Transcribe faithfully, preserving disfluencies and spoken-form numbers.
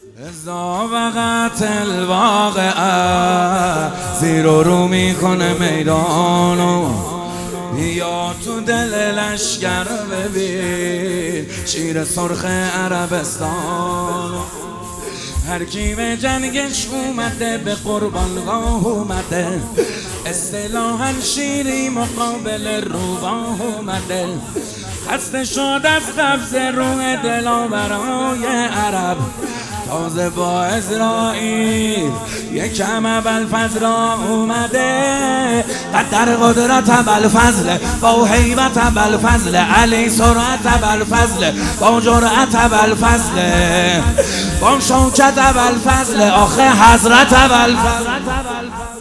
ازا وقت الواقعه زیر و رو میکنه میدانو، بیا تو دل لشگر ببین شیر سرخ عربستانو. هر کی به جنگش اومده به قربانگاه اومده، اصطلاحاً شیری مقابل روباه اومده. خسته شد از قبض روح دلاورای عرب، تازه با اسرائیل یکم ابوالفضل را اومده. قدر قدرت ابوالفضل با هیبت ابوالفضل، علی سرعت ابوالفضل با جرأت ابوالفضل، با شوکت ابوالفضل آخه حضرت ابوالفضل.